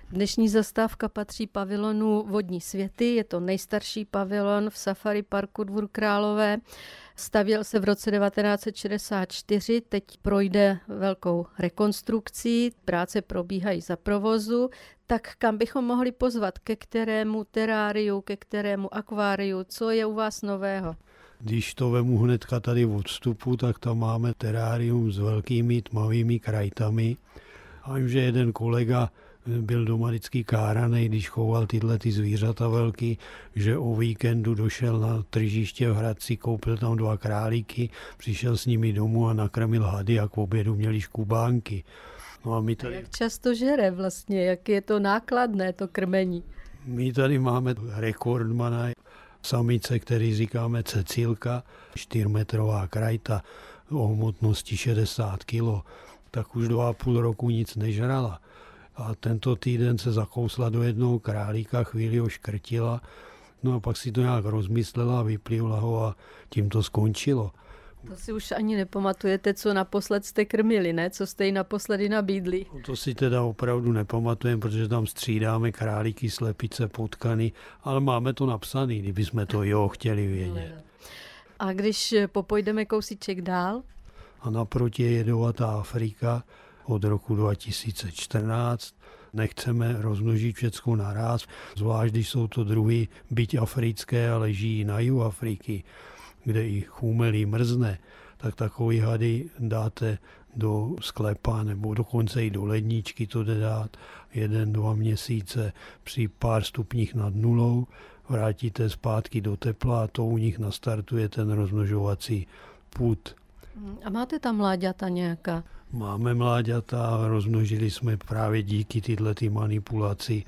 Dnešní zastávka patří pavilonu Vodní světy, je to nejstarší pavilon v Safari parku Dvůr Králové. Stavěl se v roce 1964, teď projde velkou rekonstrukcí, práce probíhají za provozu. Tak kam bychom mohli pozvat, ke kterému teráriu, ke kterému akváriu, co je u vás nového? Když to vemu hnedka tady od vstupu, tak tam máme terárium s velkými tmavými krajtami. A vím, že jeden kolega byl doma vždycky káranej, když choval tyhle zvířata velký, že o víkendu došel na tržiště v Hradci, koupil tam 2 králíky, přišel s nimi domů a nakrmil hady a k obědu měli škubánky. No a my tady... Jak často žere vlastně, jak je to nákladné to krmení? My tady máme rekordmana, samice, který říkáme Cecilka, 4metrová krajta o hmotnosti 60 kg, tak už 2,5 roku nic nežrala. A tento týden se zakousla do jednoho králíka, chvíli ho škrtila, no a pak si to nějak rozmyslela, vyplivla ho a tím to skončilo. To si už ani nepamatujete, co naposled jste krmili, ne? Co jste jí naposledy nabídli? To si teda opravdu nepamatujeme, protože tam střídáme králíky, slepice, potkany, ale máme to napsané, kdybychom to chtěli vědět. A když popojdeme kousíček dál? A naproti je jedovatá Afrika od roku 2014. Nechceme rozmnožit všecko naraz, zvlášť když jsou to druhy, byť africké, ale žijí na jihu Afriky, kde i chumelí mrzne, tak takový hady dáte do sklepa nebo dokonce i do ledničky to jde dát 1-2 měsíce při pár stupních nad nulou, vrátíte zpátky do tepla a to u nich nastartuje ten rozmnožovací pud. A máte tam mláďata nějaká? Máme mláďata, rozmnožili jsme právě díky tyhlety manipulaci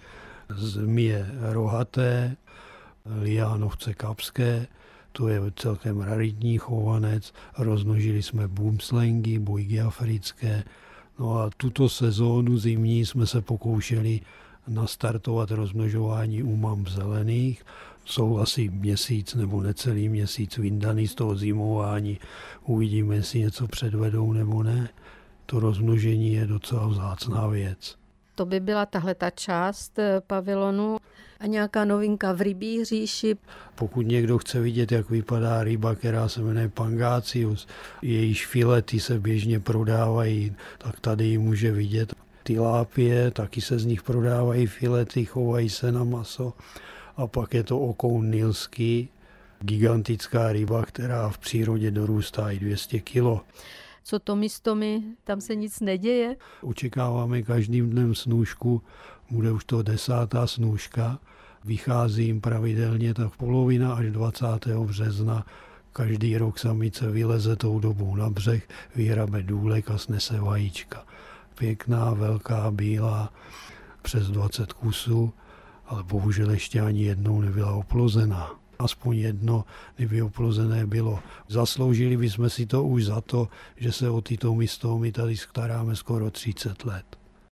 zmije rohaté, liánovce kapské, to je celkem raritní chovanec, rozmnožili jsme boomslangy, bojky africké, no a tuto sezónu zimní jsme se pokoušeli nastartovat rozmnožování u mam zelených, jsou asi měsíc nebo necelý měsíc vyndaný z toho zimování, uvidíme, jestli něco předvedou nebo ne. To rozmnožení je docela vzácná věc. To by byla tahleta část pavilonu. A nějaká novinka v rybí říši? Pokud někdo chce vidět, jak vypadá ryba, která se jmenuje Pangasius, jejíž filety se běžně prodávají, tak tady ji může vidět. Tilápie, taky se z nich prodávají filety, chovají se na maso. A pak je to okoun nilský, gigantická ryba, která v přírodě dorůstá i 200 kg. Co tomi, tam se nic neděje? Očekáváme každým dnem snůšku, bude už to 10. snůška. Vychází jim pravidelně tak polovina až 20. března. Každý rok samice vyleze tou dobou na břeh, vyhrabe důlek a snese vajíčka. Pěkná, velká, bílá, přes 20 kusů, ale bohužel ještě ani jednou nebyla oplozená. Aspoň jedno, kdyby oplozené bylo. Zasloužili bychom si to už za to, že se o tyto místo my tady staráme skoro 30 let.